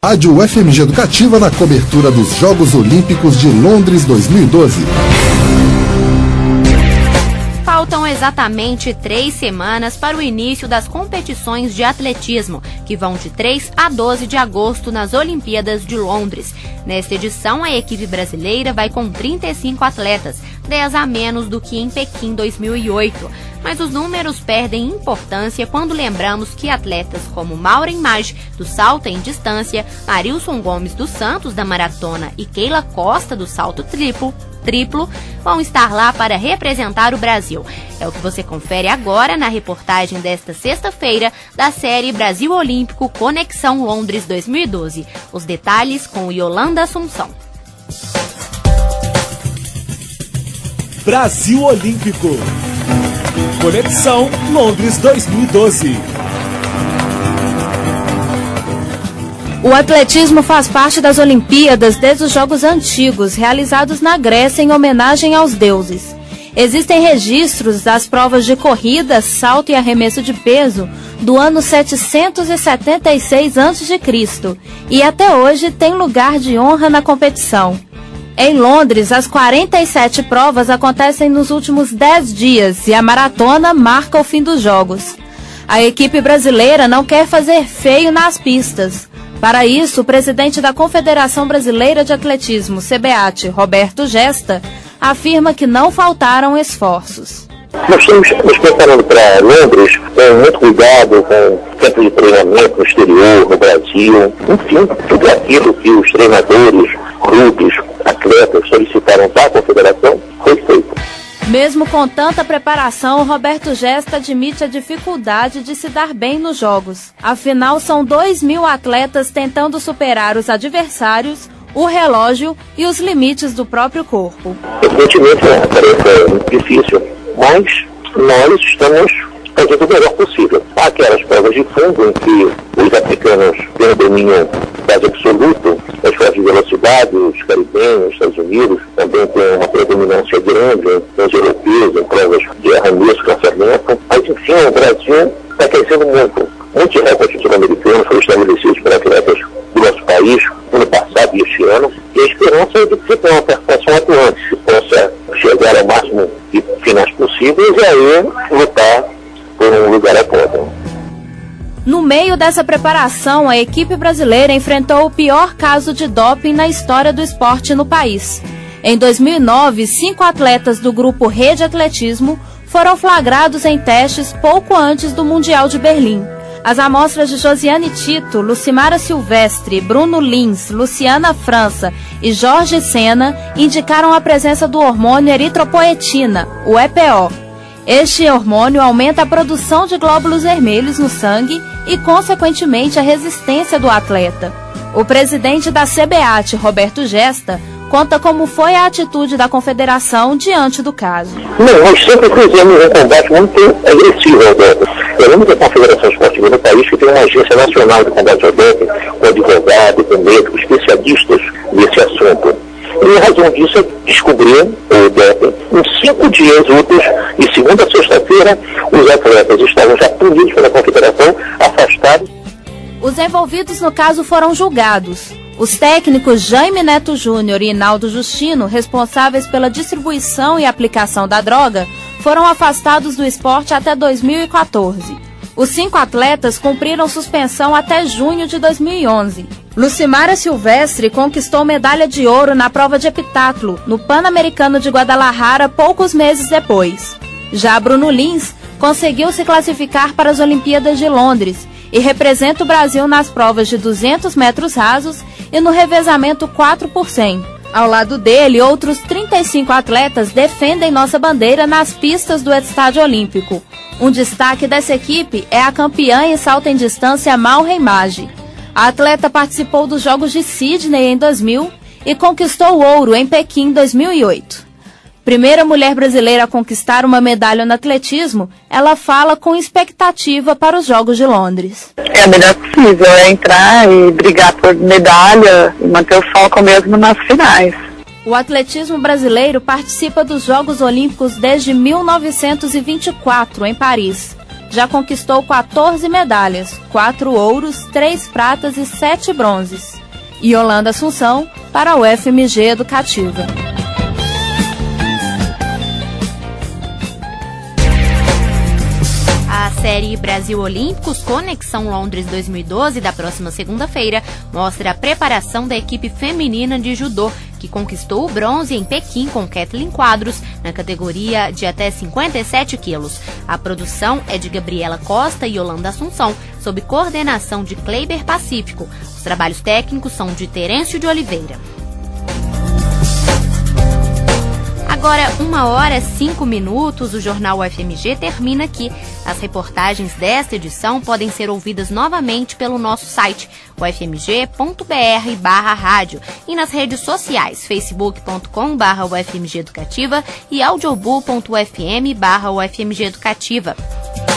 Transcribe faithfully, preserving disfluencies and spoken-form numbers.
Rádio U F M G Educativa na cobertura dos Jogos Olímpicos de Londres dois mil e doze. Faltam exatamente três semanas para o início das competições de atletismo, que vão de três a doze de agosto nas Olimpíadas de Londres. Nesta edição, a equipe brasileira vai com trinta e cinco atletas, dez a menos do que em Pequim dois mil e oito. Mas os números perdem importância quando lembramos que atletas como Maureen Maggi, do salto em distância, Marilson Gomes dos Santos, da maratona, e Keila Costa, do salto triplo, triplo, vão estar lá para representar o Brasil. É o que você confere agora na reportagem desta sexta-feira da série Brasil Olímpico Conexão Londres dois mil e doze. Os detalhes com Yolanda Assunção. Brasil Olímpico Conexão Londres dois mil e doze. O atletismo faz parte das Olimpíadas desde os Jogos Antigos, realizados na Grécia em homenagem aos deuses. Existem registros das provas de corrida, salto e arremesso de peso do ano setecentos e setenta e seis antes de Cristo e até hoje tem lugar de honra na competição. Em Londres, as quarenta e sete provas acontecem nos últimos dez dias e a maratona marca o fim dos Jogos. A equipe brasileira não quer fazer feio nas pistas. Para isso, o presidente da Confederação Brasileira de Atletismo, C B A T, Roberto Gesta, afirma que não faltaram esforços. Nós estamos nos preparando para Londres com muito cuidado, com tempo de treinamento no exterior, no Brasil, enfim, tudo aquilo que os treinadores, clubes, atletas solicitaram da Confederação foi feito. Mesmo com tanta preparação, Roberto Gesta admite a dificuldade de se dar bem nos Jogos. Afinal, são dois mil atletas tentando superar os adversários, o relógio e os limites do próprio corpo. Evidentemente é uma tarefa muito difícil, mas nós estamos fazendo o melhor possível. Há aquelas provas de fundo em que os africanos têm um domínio quase absoluto, as provas de velocidade, os caribenhos, os Estados Unidos também têm uma predominância grande, os europeus em provas de arremesso, lançamento, mas enfim, o Brasil está crescendo muito. Muitos recordes sul-americanos foram estabelecidos por atletas do nosso país no passado e este ano, e a esperança é de que se tenha uma participação atuante, se possa chegar ao máximo de finais possíveis e aí lutar por um lugar a pódio. No meio dessa preparação, a equipe brasileira enfrentou o pior caso de doping na história do esporte no país. Em dois mil e nove, cinco atletas do grupo Rede Atletismo foram flagrados em testes pouco antes do Mundial de Berlim. As amostras de Josiane Tito, Lucimara Silvestre, Bruno Lins, Luciana França e Jorge Sena indicaram a presença do hormônio eritropoetina, o E P O. Este hormônio aumenta a produção de glóbulos vermelhos no sangue e, consequentemente, a resistência do atleta. O presidente da C B A T, Roberto Gesta, conta como foi a atitude da confederação diante do caso. Não, nós sempre fizemos um combate muito agressivo ao doping. É a única confederação esportiva no país que tem uma agência nacional de combate ao doping, com advogado, com médicos, especialistas nesse assunto. E a razão disso é descobrir o doping em cinco dias úteis, e segunda a sexta-feira, os atletas estavam já punidos pela confederação, afastados. Os envolvidos no caso foram julgados. Os técnicos Jaime Neto Júnior e Inaldo Justino, responsáveis pela distribuição e aplicação da droga, foram afastados do esporte até dois mil e quatorze. Os cinco atletas cumpriram suspensão até junho de dois mil e onze. Lucimara Silvestre conquistou medalha de ouro na prova de heptatlo, no Pan-Americano de Guadalajara, poucos meses depois. Já Bruno Lins conseguiu se classificar para as Olimpíadas de Londres e representa o Brasil nas provas de duzentos metros rasos e no revezamento quatro por cem. Ao lado dele, outros trinta e cinco atletas defendem nossa bandeira nas pistas do Estádio Olímpico. Um destaque dessa equipe é a campeã em salto em distância Maureen Maggi. A atleta participou dos Jogos de Sydney em dois mil e conquistou ouro em Pequim em dois mil e oito. Primeira mulher brasileira a conquistar uma medalha no atletismo, ela fala com expectativa para os Jogos de Londres. É a melhor possível, é entrar e brigar por medalha e manter o foco mesmo nas finais. O atletismo brasileiro participa dos Jogos Olímpicos desde mil novecentos e vinte e quatro, em Paris. Já conquistou quatorze medalhas, quatro ouros, três pratas e sete bronzes. E Yolanda Assunção para a U F M G Educativa. A série Brasil Olímpicos Conexão Londres dois mil e doze, da próxima segunda-feira, mostra a preparação da equipe feminina de judô, que conquistou o bronze em Pequim com Kathleen Quadros, na categoria de até cinquenta e sete quilos. A produção é de Gabriela Costa e Yolanda Assunção, sob coordenação de Kleiber Pacífico. Os trabalhos técnicos são de Terêncio de Oliveira. Agora, uma hora, cinco minutos, o Jornal U F M G termina aqui. As reportagens desta edição podem ser ouvidas novamente pelo nosso site, u f m g ponto b r barra rádio, e nas redes sociais, facebook ponto com barra u f m g educativa e audiobu ponto f m barra u f m g educativa.